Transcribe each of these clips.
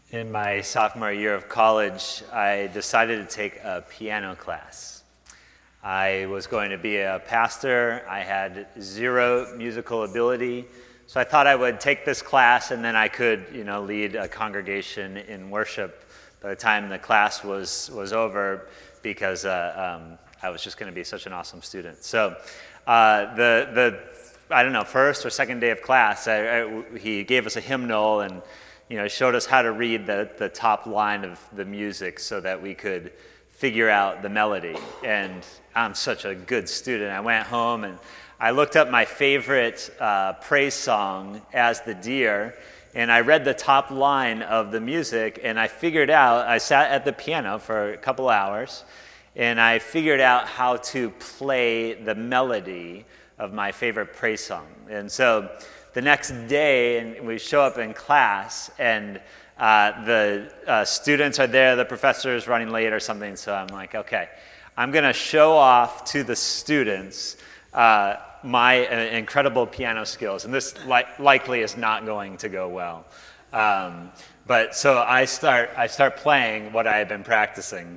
In my sophomore year of college, I decided to take a piano class. I was going to be a pastor. I had zero musical ability, so I thought I would take this class and then I could, lead a congregation in worship by the time the class was over, because I was just going to be such an awesome student. So first or second day of class, he gave us a hymnal and showed us how to read the top line of the music so that we could figure out the melody. And I'm such a good student. I went home and I looked up my favorite praise song, As the Deer, and I read the top line of the music, and I sat at the piano for a couple hours, and I figured out how to play the melody of my favorite praise song. And so the next day, and we show up in class, and the students are there, the professor is running late or something, so I'm like, okay, I'm going to show off to the students my incredible piano skills, and this likely is not going to go well. But so I start playing what I had been practicing.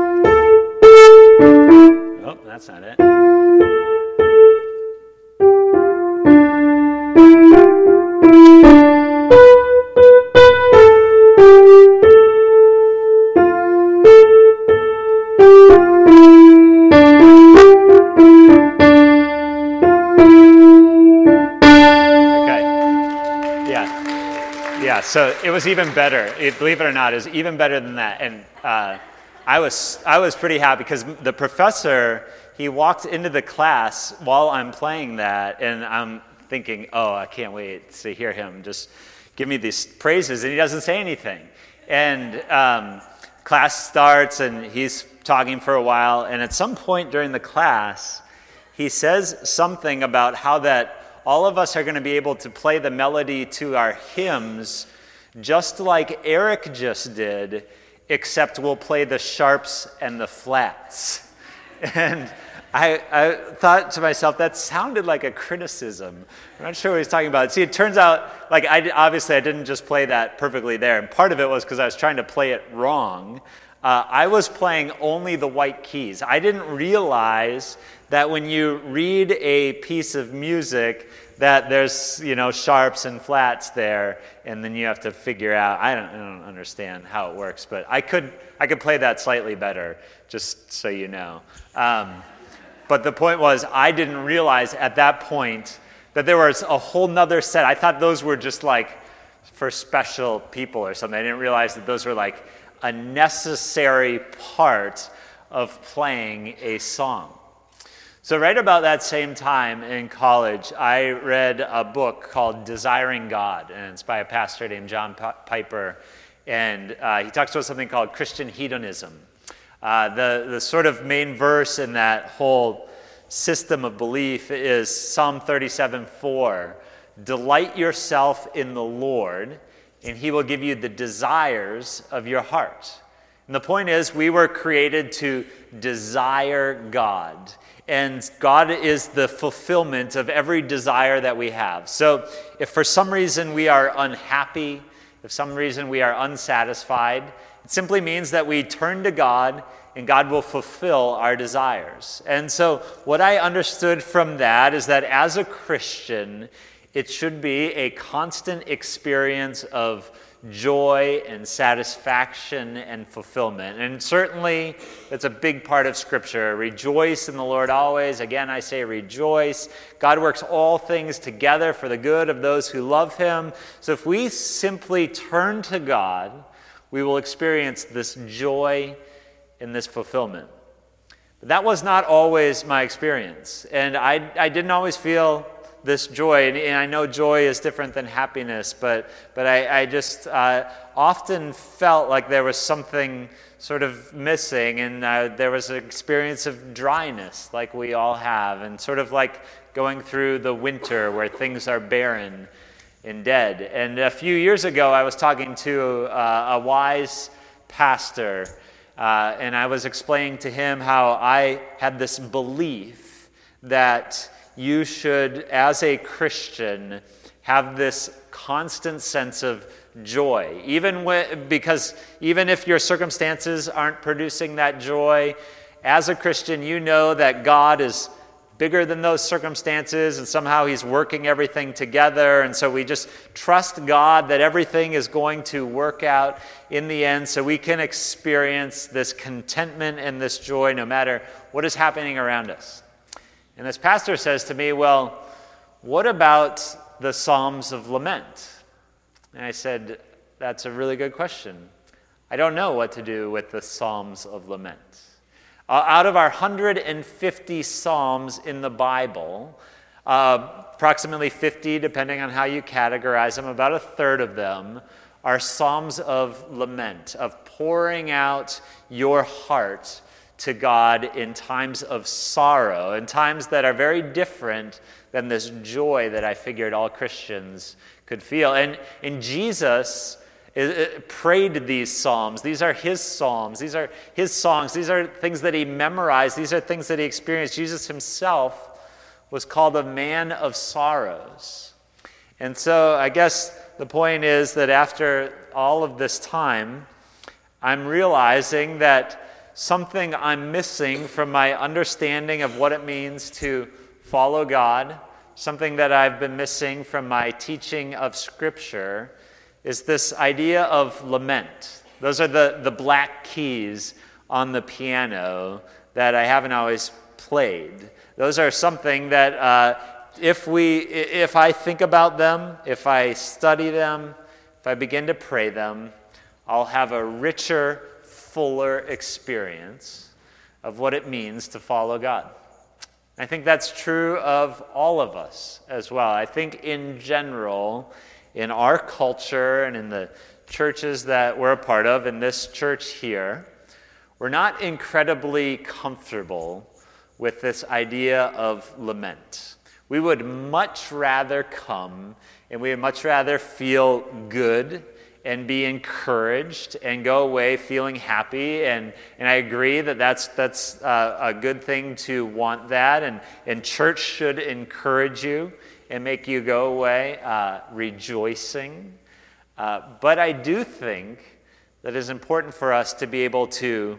Oh, that's not it. So it was even better. Believe it or not, it was even better than that. And I was pretty happy because the professor, he walked into the class while I'm playing that, and I'm thinking, oh, I can't wait to hear him just give me these praises, and he doesn't say anything. And class starts, and he's talking for a while, and at some point during the class, he says something about how that all of us are going to be able to play the melody to our hymns just like Eric just did, except we'll play the sharps and the flats. And I thought to myself, that sounded like a criticism. I'm not sure what he's talking about. See, it turns out, I didn't just play that perfectly there. And part of it was because I was trying to play it wrong. I was playing only the white keys. I didn't realize that when you read a piece of music, that there's, sharps and flats there, and then you have to figure out, I don't understand how it works, but I could play that slightly better, just so you know. But the point was, I didn't realize at that point that there was a whole nother set. I thought those were just for special people or something. I didn't realize that those were a necessary part of playing a song. So right about that same time in college, I read a book called Desiring God, and it's by a pastor named John Piper, and he talks about something called Christian hedonism. The sort of main verse in that whole system of belief is Psalm 37:4. Delight yourself in the Lord, and he will give you the desires of your heart. And the point is, we were created to desire God. And God is the fulfillment of every desire that we have. So if for some reason we are unhappy, if some reason we are unsatisfied, it simply means that we turn to God and God will fulfill our desires. And so what I understood from that is that as a Christian, it should be a constant experience of joy and satisfaction and fulfillment. And certainly, it's a big part of Scripture. Rejoice in the Lord always. Again, I say rejoice. God works all things together for the good of those who love him. So if we simply turn to God, we will experience this joy and this fulfillment. But that was not always my experience. And I didn't always feel this joy, and I know joy is different than happiness, but I just often felt like there was something sort of missing, and there was an experience of dryness like we all have, and sort of like going through the winter where things are barren and dead. And a few years ago, I was talking to a wise pastor, and I was explaining to him how I had this belief that you should, as a Christian, have this constant sense of joy. Because even if your circumstances aren't producing that joy, as a Christian, you know that God is bigger than those circumstances, and somehow he's working everything together. And so we just trust God that everything is going to work out in the end, so we can experience this contentment and this joy no matter what is happening around us. And this pastor says to me, well, what about the Psalms of Lament? And I said, that's a really good question. I don't know what to do with the Psalms of Lament. Out of our 150 Psalms in the Bible, approximately 50, depending on how you categorize them, about a third of them are Psalms of lament, of pouring out your heart to God in times of sorrow, in times that are very different than this joy that I figured all Christians could feel. And Jesus prayed these psalms. These are his psalms. These are his songs. These are things that he memorized. These are things that he experienced. Jesus himself was called a man of sorrows. And so I guess the point is that after all of this time, I'm realizing that something I'm missing from my understanding of what it means to follow God, something that I've been missing from my teaching of Scripture, is this idea of lament. Those are the black keys on the piano that I haven't always played. Those are something that if I think about them, if I study them, if I begin to pray them, I'll have a richer, fuller experience of what it means to follow God. I think that's true of all of us as well. I think in general, in our culture and in the churches that we're a part of, in this church here, we're not incredibly comfortable with this idea of lament. We would much rather come and we would much rather feel good and be encouraged and go away feeling happy. And I agree that that's a good thing to want that. And church should encourage you and make you go away rejoicing. But I do think that it's important for us to be able to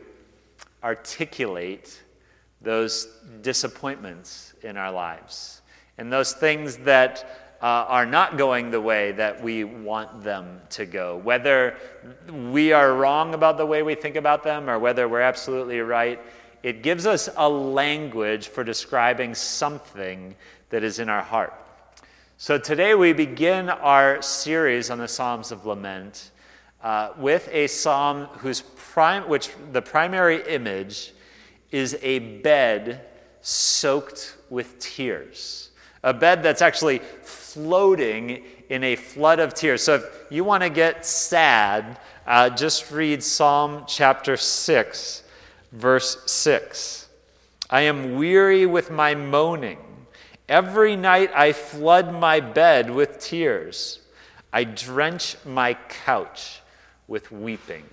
articulate those disappointments in our lives and those things that are not going the way that we want them to go. Whether we are wrong about the way we think about them or whether we're absolutely right, it gives us a language for describing something that is in our heart. So today we begin our series on the Psalms of Lament with a psalm which the primary image is a bed soaked with tears. A bed that's actually floating in a flood of tears. So if you want to get sad, just read Psalm chapter 6, verse 6. I am weary with my moaning. Every night I flood my bed with tears. I drench my couch with weeping.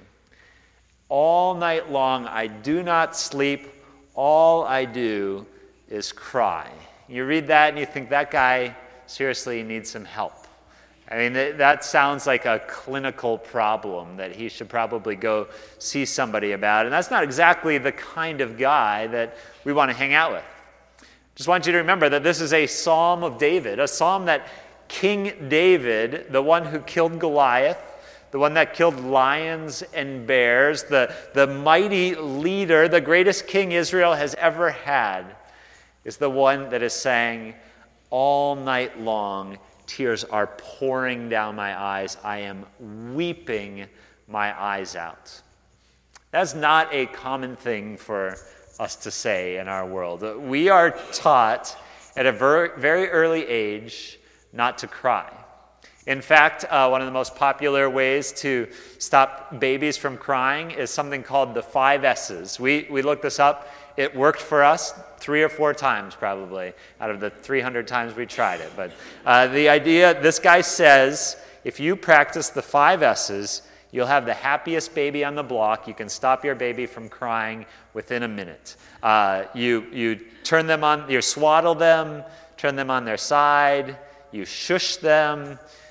All night long I do not sleep. All I do is cry. You read that and you think that guy seriously needs some help. I mean, that sounds like a clinical problem that he should probably go see somebody about. And that's not exactly the kind of guy that we want to hang out with. Just want you to remember that this is a psalm of David, a psalm that King David, the one who killed Goliath, the one that killed lions and bears, the mighty leader, the greatest king Israel has ever had, is the one that is saying, all night long, tears are pouring down my eyes. I am weeping my eyes out. That's not a common thing for us to say in our world. We are taught at a very early age not to cry. In fact, one of the most popular ways to stop babies from crying is something called the 5 S's. We looked this up. It worked for us 3 or 4 times probably out of the 300 times we tried it. But the idea, this guy says, if you practice the 5 S's, you'll have the happiest baby on the block. You can stop your baby from crying within a minute. You turn them on, you swaddle them, turn them on their side, you shush them,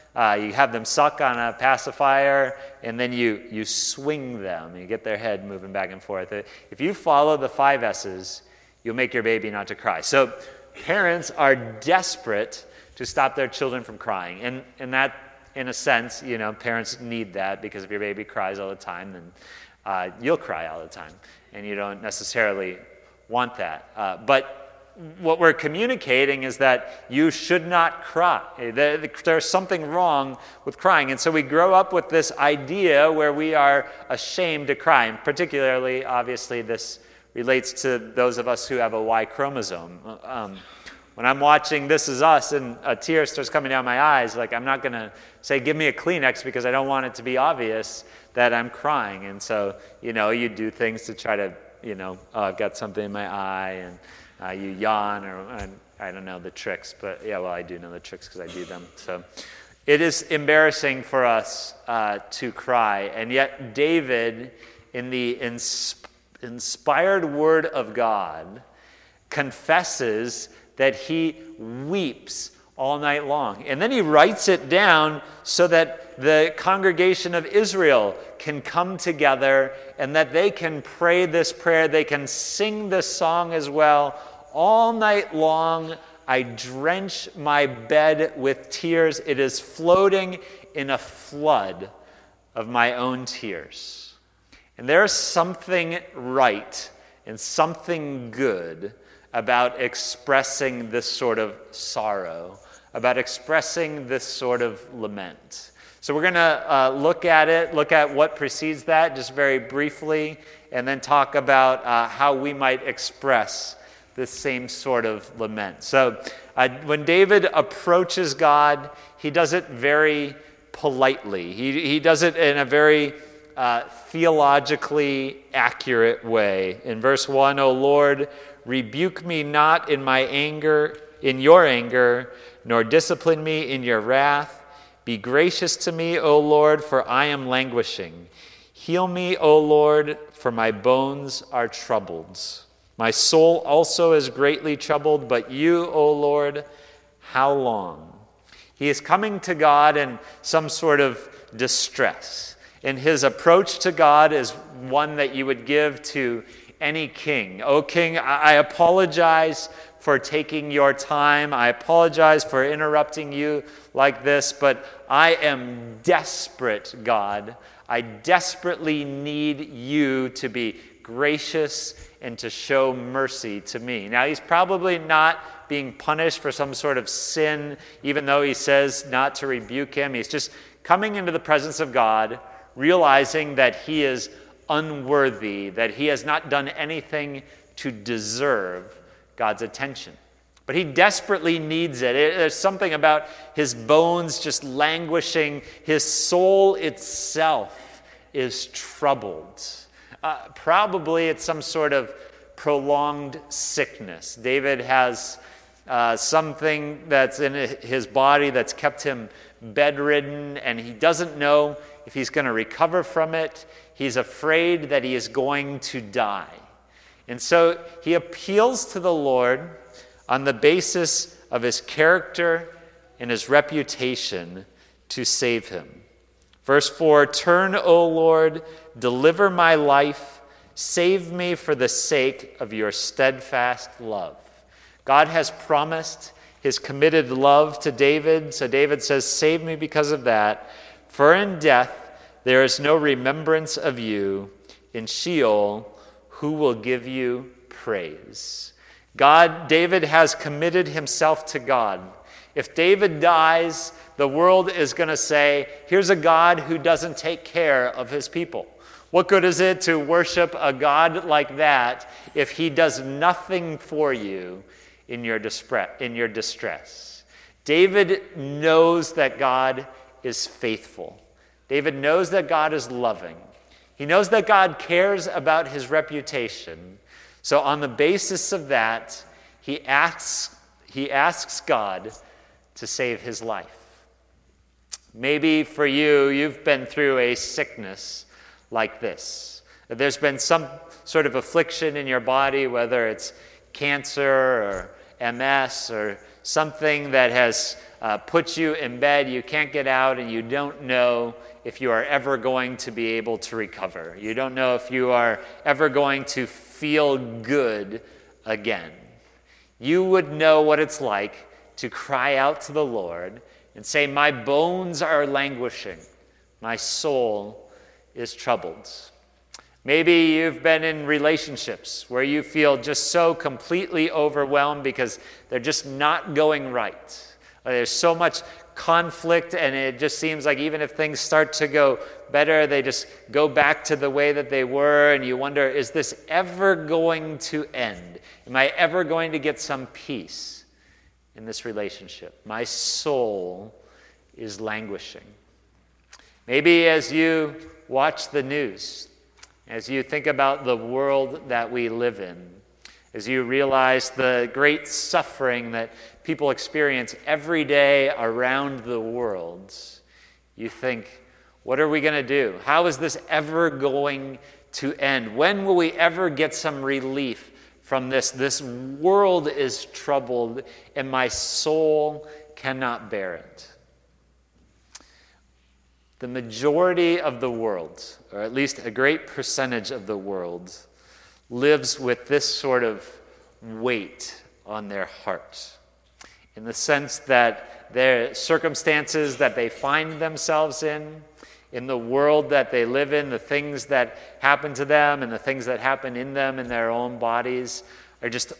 You have them suck on a pacifier, and then you swing them. You get their head moving back and forth. If you follow the 5 S's, you'll make your baby not to cry. So parents are desperate to stop their children from crying. And that, in a sense, parents need that, because if your baby cries all the time, then you'll cry all the time. And you don't necessarily want that. But what we're communicating is that you should not cry. There's something wrong with crying. And so we grow up with this idea where we are ashamed to cry. And particularly, obviously, this relates to those of us who have a Y chromosome. When I'm watching This Is Us and a tear starts coming down my eyes, I'm not going to say, give me a Kleenex, because I don't want it to be obvious that I'm crying. And so, you do things to try to, I've got something in my eye, and you yawn, or I don't know the tricks, but I do know the tricks because I do them. So it is embarrassing for us to cry. And yet David, in the inspired word of God, confesses that he weeps all night long. And then he writes it down so that the congregation of Israel can come together and that they can pray this prayer. They can sing this song as well. All night long, I drench my bed with tears. It is floating in a flood of my own tears. And there's something right and something good about expressing this sort of sorrow, about expressing this sort of lament. So we're going to look at what precedes that just very briefly, and then talk about how we might express this same sort of lament. So when David approaches God, he does it very politely. He does it in a very theologically accurate way. In verse 1, O Lord, rebuke me not in your anger, nor discipline me in your wrath. Be gracious to me, O Lord, for I am languishing. Heal me, O Lord, for my bones are troubled. My soul also is greatly troubled, but you, O Lord, how long? He is coming to God in some sort of distress. And his approach to God is one that you would give to any king. O king, I apologize for taking your time. I apologize for interrupting you like this, but I am desperate, God. I desperately need you to be gracious and to show mercy to me. Now, he's probably not being punished for some sort of sin, even though he says not to rebuke him. He's just coming into the presence of God, realizing that he is unworthy, that he has not done anything to deserve God's attention. But he desperately needs it. There's something about his bones just languishing. His soul itself is troubled. Probably it's some sort of prolonged sickness. David has something that's in his body that's kept him bedridden, and he doesn't know if he's going to recover from it. He's afraid that he is going to die. And so he appeals to the Lord on the basis of his character and his reputation to save him. Verse 4, turn, O Lord, deliver my life, save me for the sake of your steadfast love. God has promised his committed love to David, so David says, save me because of that. For in death there is no remembrance of you. In Sheol, who will give you praise? David has committed himself to God. If David dies, the world is going to say, here's a God who doesn't take care of his people. What good is it to worship a God like that if he does nothing for you in your distress? David knows that God is faithful. David knows that God is loving. He knows that God cares about his reputation. So on the basis of that, he asks God to save his life. Maybe for you, you've been through a sickness like this. There's been some sort of affliction in your body, whether it's cancer or MS or something that has put you in bed, you can't get out, and you don't know if you are ever going to be able to recover. You don't know if you are ever going to feel good again. You would know what it's like to cry out to the Lord and say, my bones are languishing, my soul is troubled. Maybe you've been in relationships where you feel just so completely overwhelmed because they're just not going right. There's so much conflict, and it just seems like even if things start to go better, they just go back to the way that they were, and you wonder, is this ever going to end? Am I ever going to get some peace in this relationship? My soul is languishing. Maybe as you watch the news, as you think about the world that we live in, as you realize the great suffering that people experience every day around the world, you think, what are we going to do? How is this ever going to end? When will we ever get some relief from this? This world is troubled, and my soul cannot bear it. The majority of the world, or at least a great percentage of the world, lives with this sort of weight on their heart, in the sense that their circumstances that they find themselves in the world that they live in, the things that happen to them and the things that happen in them in their own bodies are just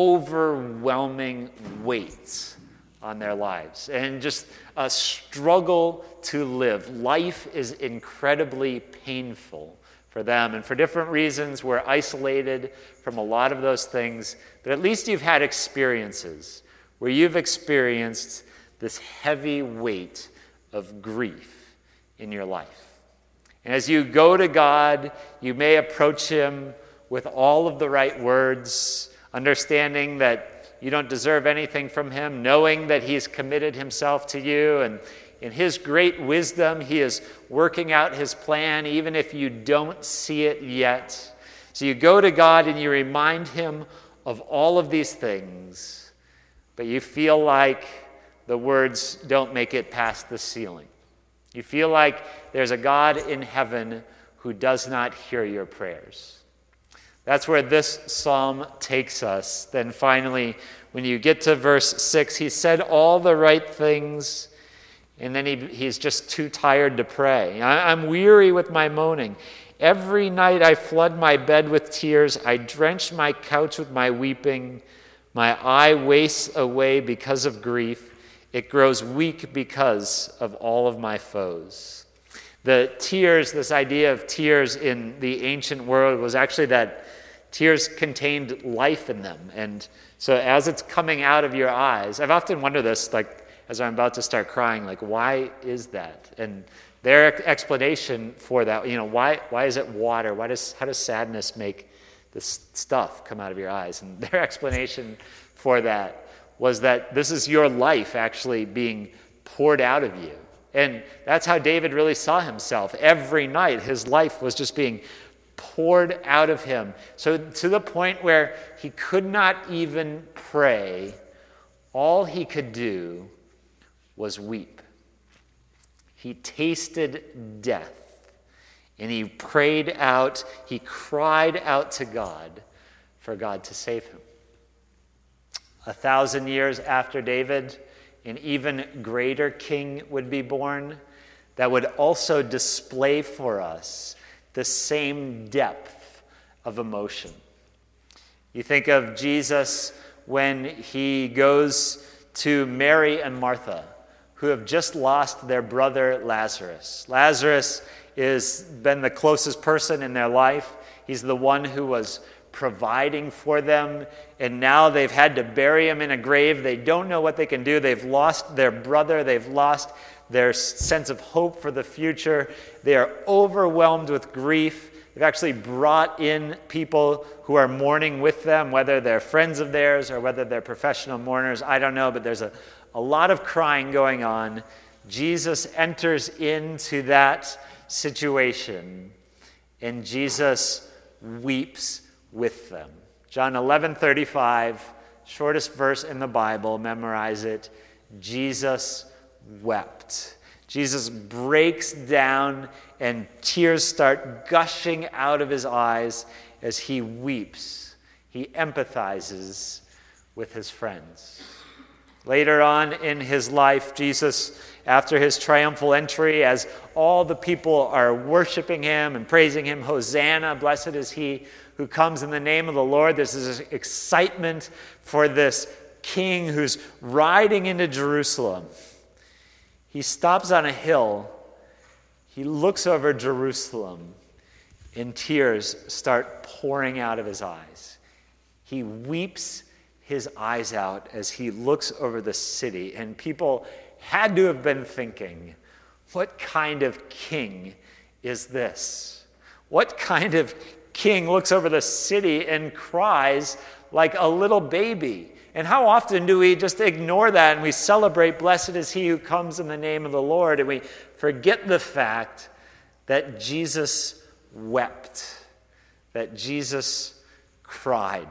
overwhelming weights on their lives, and just a struggle to live. Life is incredibly painful for them, and for different reasons we're isolated from a lot of those things, but at least you've had experiences where you've experienced this heavy weight of grief in your life. And as you go to God, you may approach him with all of the right words, understanding that you don't deserve anything from him, knowing that he's committed himself to you, and in his great wisdom, he is working out his plan, even if you don't see it yet. So you go to God and you remind him of all of these things, but you feel like the words don't make it past the ceiling. You feel like there's a God in heaven who does not hear your prayers. That's where this psalm takes us. Then finally, when you get to verse 6, he said all the right things, and then he's just too tired to pray. I'm weary with my moaning. Every night I flood my bed with tears. I drench my couch with my weeping. My eye wastes away because of grief. It grows weak because of all of my foes. The tears, this idea of tears in the ancient world was actually that tears contained life in them. And so as it's coming out of your eyes, I've often wondered this, like as I'm about to start crying, like, why is that? And their explanation for that, why is it water? How does sadness make this stuff come out of your eyes? And their explanation for that was that this is your life actually being poured out of you. And that's how David really saw himself. Every night his life was just being poured out of him. So to the point where he could not even pray, all he could do was weep. He tasted death, and he prayed out, he cried out to God for God to save him. 1,000 years after David, an even greater king would be born that would also display for us the same depth of emotion. You think of Jesus when he goes to Mary and Martha, who have just lost their brother Lazarus. Lazarus has been the closest person in their life. He's the one who was providing for them, and now they've had to bury him in a grave. They don't know what they can do. They've lost their brother. They've lost their sense of hope for the future. They are overwhelmed with grief. They've actually brought in people who are mourning with them, whether they're friends of theirs or whether they're professional mourners. I don't know, but there's a lot of crying going on. Jesus enters into that situation, and Jesus weeps with them. John 11:35, shortest verse in the Bible, memorize it. Jesus wept. Jesus breaks down and tears start gushing out of his eyes as he weeps. He empathizes with his friends. Later on in his life, Jesus, after his triumphal entry, as all the people are worshiping him and praising him, Hosanna, blessed is he who comes in the name of the Lord. There's this excitement for this king who's riding into Jerusalem. He stops on a hill. He looks over Jerusalem, and tears start pouring out of his eyes. He weeps his eyes out as he looks over the city, and people had to have been thinking, what kind of king is this? What kind of king looks over the city and cries like a little baby? And how often do we just ignore that and we celebrate, blessed is he who comes in the name of the Lord, and we forget the fact that Jesus wept, that Jesus cried.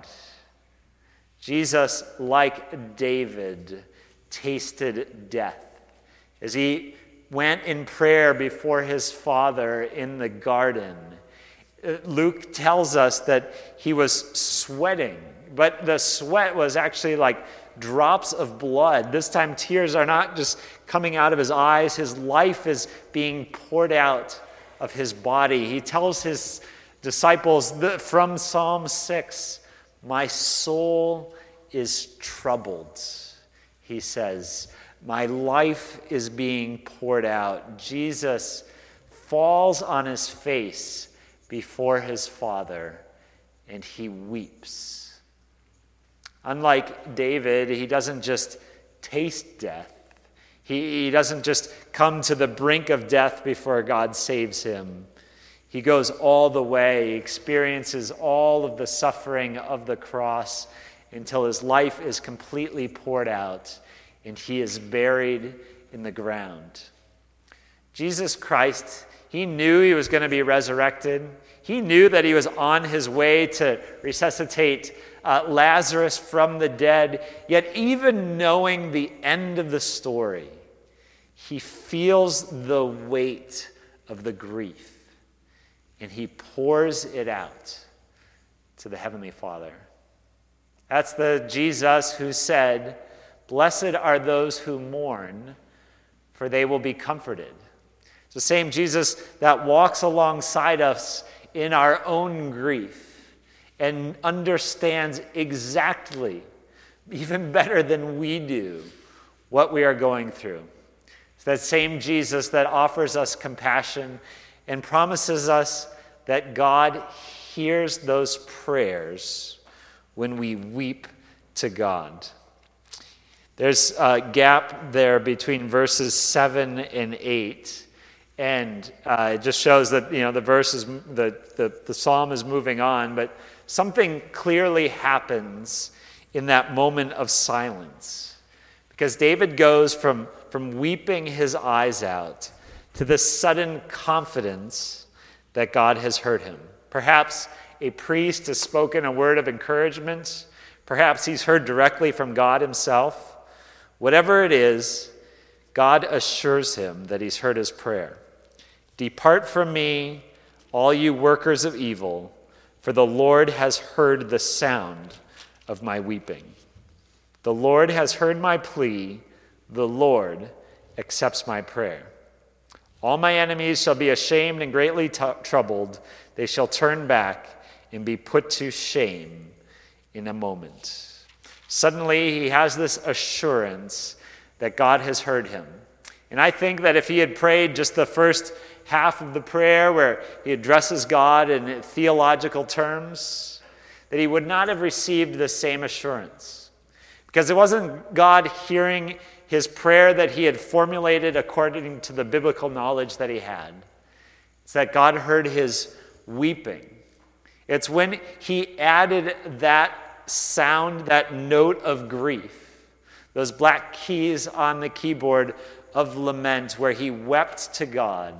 Jesus, like David, tasted death as he went in prayer before his Father in the garden. Luke tells us that he was sweating, but the sweat was actually like drops of blood. This time, tears are not just coming out of his eyes. His life is being poured out of his body. He tells his disciples from Psalm 6, my soul is troubled. He says, my life is being poured out. Jesus falls on his face before his Father, and he weeps. Unlike David, he doesn't just taste death. He doesn't just come to the brink of death before God saves him. He goes all the way, experiences all of the suffering of the cross until his life is completely poured out and he is buried in the ground. Jesus Christ, he knew he was going to be resurrected. He knew that he was on his way to resuscitate Lazarus from the dead. Yet even knowing the end of the story, he feels the weight of the grief. And he pours it out to the Heavenly Father. That's the Jesus who said, blessed are those who mourn, for they will be comforted. It's the same Jesus that walks alongside us in our own grief and understands exactly, even better than we do, what we are going through. It's that same Jesus that offers us compassion and promises us that God hears those prayers when we weep to God. There's a gap there between verses 7 and 8, and it just shows that the verse is the psalm is moving on, but something clearly happens in that moment of silence, because David goes from weeping his eyes out to this sudden confidence that God has heard him. Perhaps a priest has spoken a word of encouragement. Perhaps he's heard directly from God himself. Whatever it is, God assures him that he's heard his prayer. Depart from me, all you workers of evil, for the Lord has heard the sound of my weeping. The Lord has heard my plea. The Lord accepts my prayer. All my enemies shall be ashamed and greatly troubled. They shall turn back and be put to shame in a moment. Suddenly, he has this assurance that God has heard him. And I think that if he had prayed just the first half of the prayer where he addresses God in theological terms, that he would not have received the same assurance. Because it wasn't God hearing his prayer that he had formulated according to the biblical knowledge that he had. It's that God heard his weeping. It's when he added that sound, that note of grief, those black keys on the keyboard of lament where he wept to God.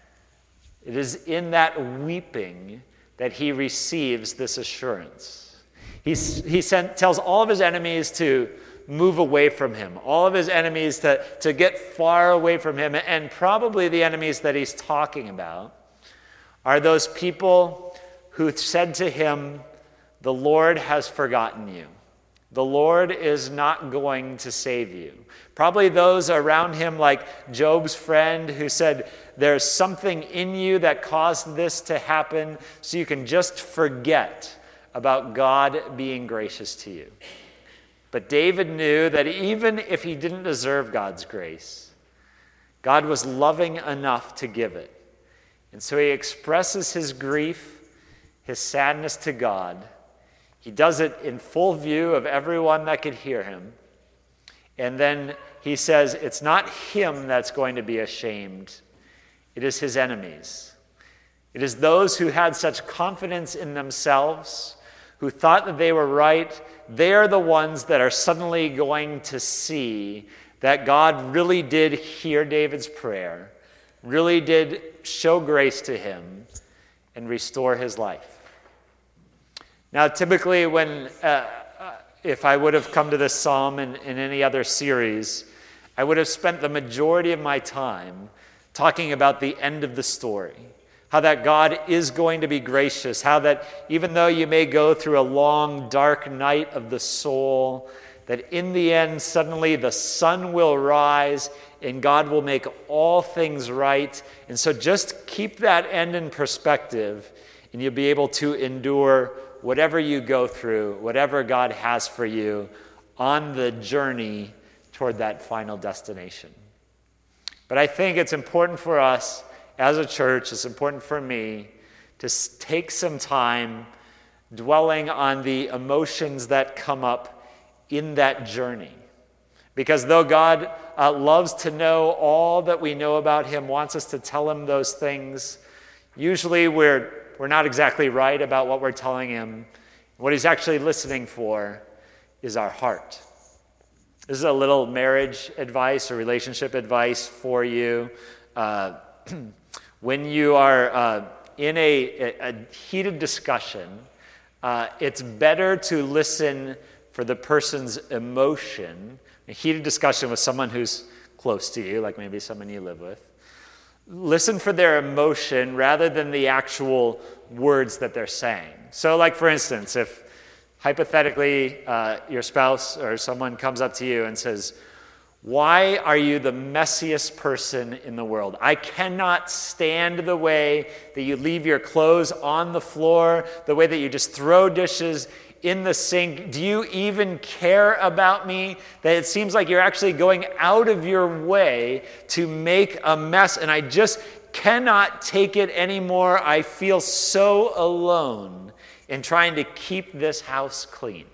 It is in that weeping that he receives this assurance. He tells all of his enemies to move away from him, all of his enemies to get far away from him. And probably the enemies that he's talking about are those people who said to him, "The Lord has forgotten you. The Lord is not going to save you." Probably those around him, like Job's friend who said, "There's something in you that caused this to happen, so you can just forget about God being gracious to you." But David knew that even if he didn't deserve God's grace, God was loving enough to give it. And so he expresses his grief, his sadness to God. He does it in full view of everyone that could hear him. And then he says, it's not him that's going to be ashamed. It is his enemies. It is those who had such confidence in themselves, who thought that they were right. They are the ones that are suddenly going to see that God really did hear David's prayer, really did show grace to him, and restore his life. Now, typically if I would have come to this psalm in any other series, I would have spent the majority of my time talking about the end of the story, how that God is going to be gracious, how that even though you may go through a long, dark night of the soul, that in the end, suddenly the sun will rise and God will make all things right. And so just keep that end in perspective, and you'll be able to endure whatever you go through, whatever God has for you on the journey toward that final destination. But I think it's important for us as a church, it's important for me to take some time dwelling on the emotions that come up in that journey. Because though God loves to know all that we know about him, wants us to tell him those things, usually we're not exactly right about what we're telling him. What he's actually listening for is our heart. This is a little marriage advice or relationship advice for you. When you are in a heated discussion, it's better to listen for the person's emotion. A heated discussion with someone who's close to you, like maybe someone you live with. Listen for their emotion rather than the actual words that they're saying. So like, for instance, if hypothetically your spouse or someone comes up to you and says, "Why are you the messiest person in the world? I cannot stand the way that you leave your clothes on the floor, the way that you just throw dishes in the sink. Do you even care about me? That it seems like you're actually going out of your way to make a mess, and I just cannot take it anymore. I feel so alone in trying to keep this house clean."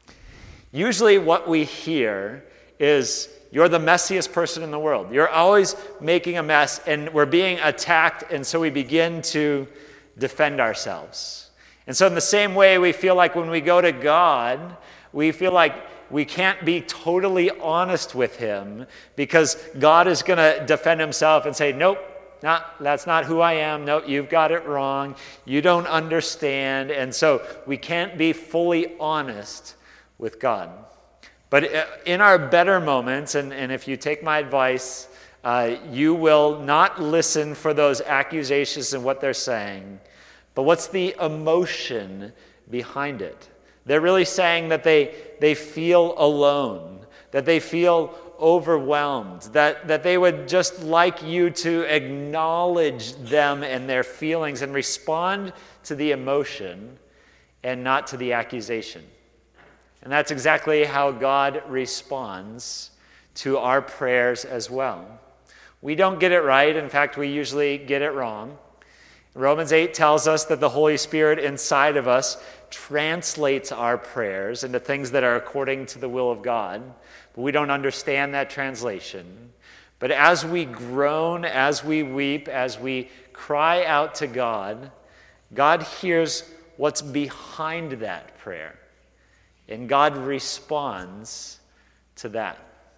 Usually what we hear is, "You're the messiest person in the world. You're always making a mess," and we're being attacked, and so we begin to defend ourselves. And so in the same way, we feel like when we go to God, we feel like we can't be totally honest with him because God is going to defend himself and say, "Nope, that's not who I am. Nope, you've got it wrong. You don't understand." And so we can't be fully honest with God. But in our better moments, and if you take my advice, you will not listen for those accusations and what they're saying. But what's the emotion behind it? They're really saying that they feel alone, that they feel overwhelmed, that they would just like you to acknowledge them and their feelings and respond to the emotion and not to the accusation. And that's exactly how God responds to our prayers as well. We don't get it right. In fact, we usually get it wrong. Romans 8 tells us that the Holy Spirit inside of us translates our prayers into things that are according to the will of God. But we don't understand that translation. But as we groan, as we weep, as we cry out to God, God hears what's behind that prayer. And God responds to that.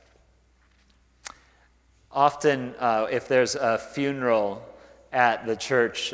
Often, if there's a funeral at the church,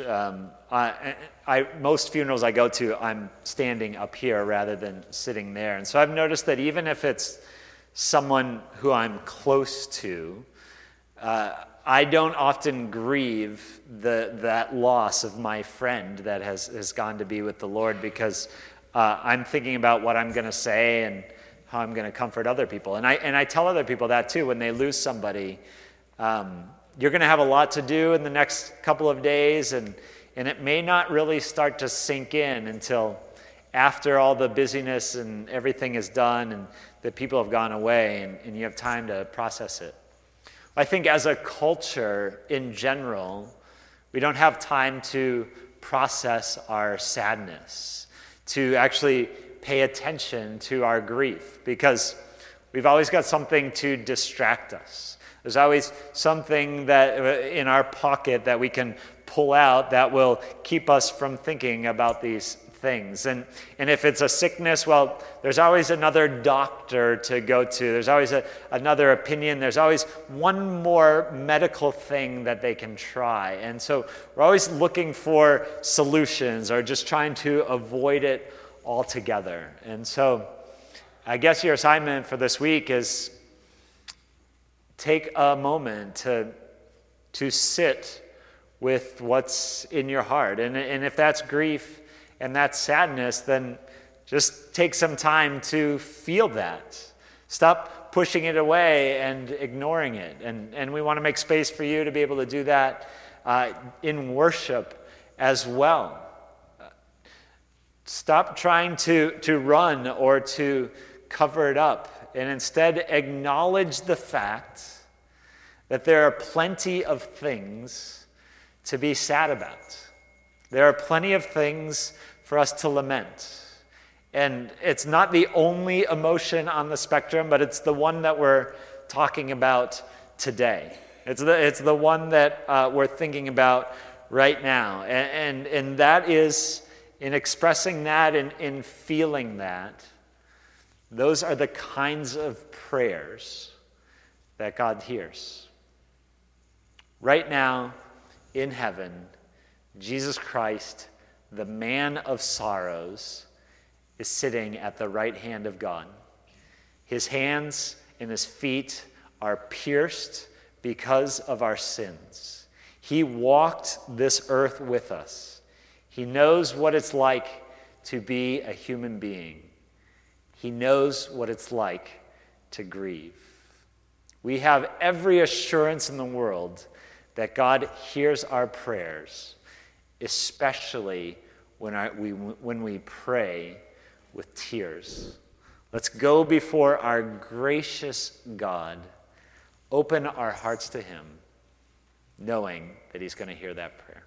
most funerals I go to, I'm standing up here rather than sitting there. And so I've noticed that even if it's someone who I'm close to, I don't often grieve that loss of my friend that has gone to be with the Lord, because I'm thinking about what I'm going to say and how I'm going to comfort other people. And I tell other people that too when they lose somebody. You're going to have a lot to do in the next couple of days, and it may not really start to sink in until after all the busyness and everything is done and the people have gone away and you have time to process it. I think as a culture in general, we don't have time to process our sadness, to actually pay attention to our grief, because we've always got something to distract us. There's always something that in our pocket that we can pull out that will keep us from thinking about these things. And if it's a sickness, well, there's always another doctor to go to. There's always another opinion. There's always one more medical thing that they can try. And so we're always looking for solutions or just trying to avoid it altogether. And so I guess your assignment for this week is take a moment to sit with what's in your heart. And if that's grief and that's sadness, then just take some time to feel that. Stop pushing it away and ignoring it. And we want to make space for you to be able to do that in worship as well. Stop trying to run or to cover it up, and instead acknowledge the fact that there are plenty of things to be sad about. There are plenty of things for us to lament. And it's not the only emotion on the spectrum, but it's the one that we're talking about today. It's the one that we're thinking about right now. And that is, in expressing that and in feeling that, those are the kinds of prayers that God hears. Right now, in heaven, Jesus Christ, the man of sorrows, is sitting at the right hand of God. His hands and his feet are pierced because of our sins. He walked this earth with us. He knows what it's like to be a human being. He knows what it's like to grieve. We have every assurance in the world that God hears our prayers, especially when we pray with tears. Let's go before our gracious God, open our hearts to him, knowing that he's going to hear that prayer.